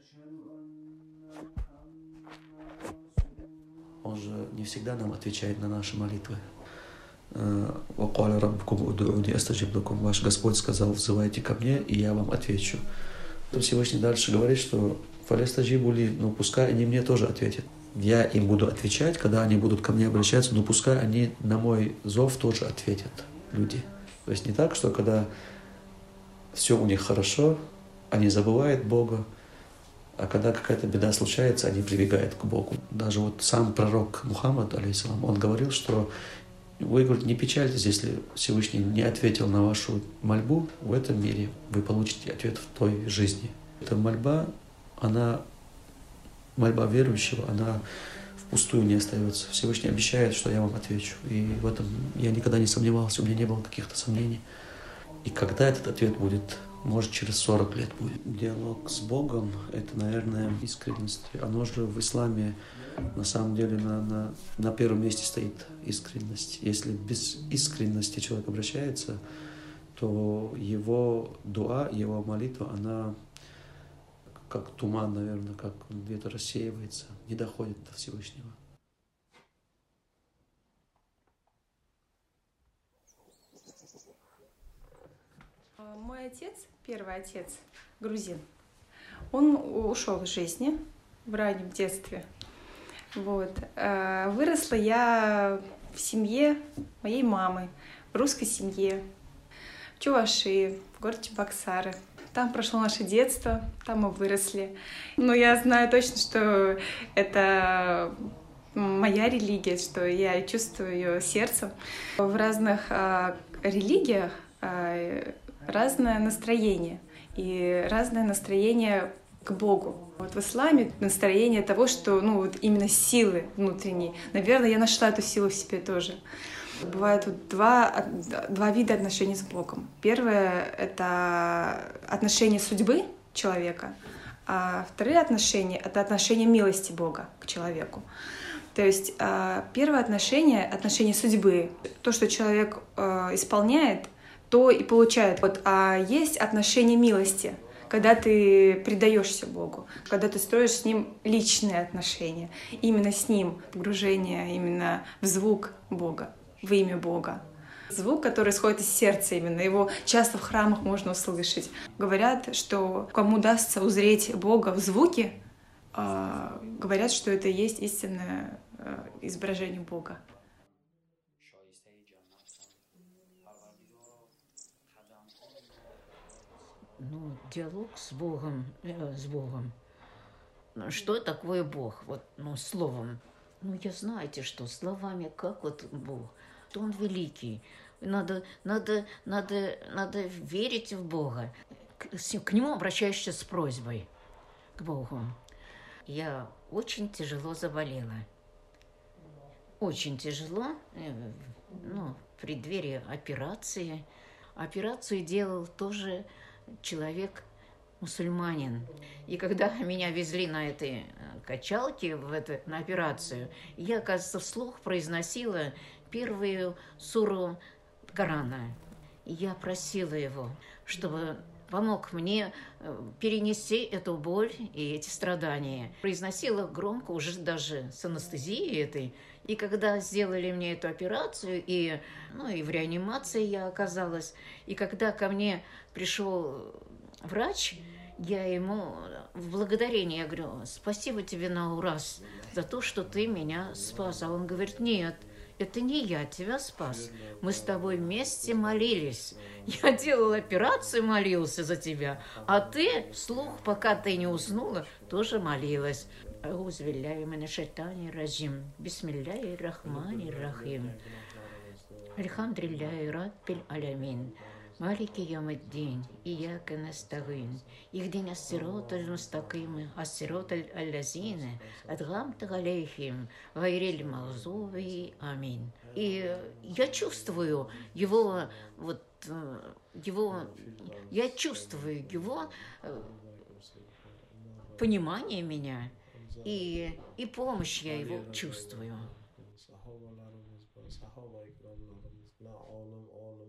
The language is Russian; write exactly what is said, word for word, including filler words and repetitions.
Он же не всегда нам отвечает на наши молитвы. Ваш Господь сказал: взывайте ко мне, и я вам отвечу. Всевышний дальше говорит, что ну пускай они мне тоже ответят. Я им буду отвечать, когда они будут ко мне обращаться, но пускай они на мой зов тоже ответят, люди. То есть не так, что когда все у них хорошо, они забывают Бога, а когда какая-то беда случается, они прибегают к Богу. Даже вот сам пророк Мухаммад, алейхиссалам, он говорил, что вы, говорит, не печальтесь, если Всевышний не ответил на вашу мольбу в этом мире, вы получите ответ в той жизни. Эта мольба, она, мольба верующего, она впустую не остается. Всевышний обещает, что я вам отвечу. И в этом я никогда не сомневался, у меня не было каких-то сомнений. И когда этот ответ будет? Может, через сорок лет будет. Диалог с Богом — это, наверное, искренность. Оно же в исламе на самом деле на, на, на первом месте стоит искренность. Если без искренности человек обращается, то его дуа, его молитва, она как туман, наверное, как где-то рассеивается, не доходит до Всевышнего. Мой отец, первый отец, грузин, он ушел из жизни в раннем детстве. Вот. Выросла я в семье моей мамы, в русской семье, в Чувашии, в городе Чебоксары. Там прошло наше детство, там мы выросли. Но я знаю точно, что это моя религия, что я чувствую ее сердцем. В разных религиях разное настроение и разное настроение к Богу. Вот в исламе настроение того, что ну вот именно силы внутренней. Наверное, я нашла эту силу в себе тоже. Бывает вот два, два вида отношений с Богом. Первое — это отношение судьбы человека, а вторые отношения — это отношение милости Бога к человеку. То есть первое отношение — отношение судьбы. То, что человек исполняет, то и получает. Вот, а есть отношение милости, когда ты предаешься Богу, когда ты строишь с Ним личные отношения, именно с Ним погружение именно в звук Бога, в имя Бога. Звук, который исходит из сердца именно, его часто в храмах можно услышать. Говорят, что кому удастся узреть Бога в звуке, э, говорят, что это и есть истинное э, изображение Бога. Ну, диалог с Богом, э, с Богом. Что такое Бог? Вот, ну, словом. Ну, я знаете, что словами, как вот Бог, что Он великий. Надо, надо, надо, надо верить в Бога. К, к Нему обращаешься с просьбой, к Богу. Я очень тяжело заболела. Очень тяжело. Ну, в преддверии операции. Операцию делал тоже человек мусульманин. И когда меня везли на этой качалке в эту, на операцию, я, оказывается, вслух произносила первую суру Корана. И я просила его, чтобы помог мне перенести эту боль и эти страдания. Произносила громко, уже даже с анестезией этой. И когда сделали мне эту операцию, и, ну, и в реанимации я оказалась, и когда ко мне пришел врач, я ему в благодарение, я говорю: спасибо тебе, Наураз, за то, что ты меня спас. А он говорит: нет, это не я тебя спас. Мы с тобой вместе молились. Я делал операцию, молился за тебя, а ты вслух, пока ты не уснула, тоже молилась. Аузбилляхи минаш шайтанир раджим. Бисмиллахир рахманир рахим. Альхамдулиллахи раббил аламин. Малики ямаддин. Ияка настагин. Ихдина ссироталь мустаким. Ассироталь аллазина. Адгамта алейхим. Гайриль махзуби. Амин. И я чувствую его, вот, его, я чувствую его понимание меня. И, и помощь я его чувствую.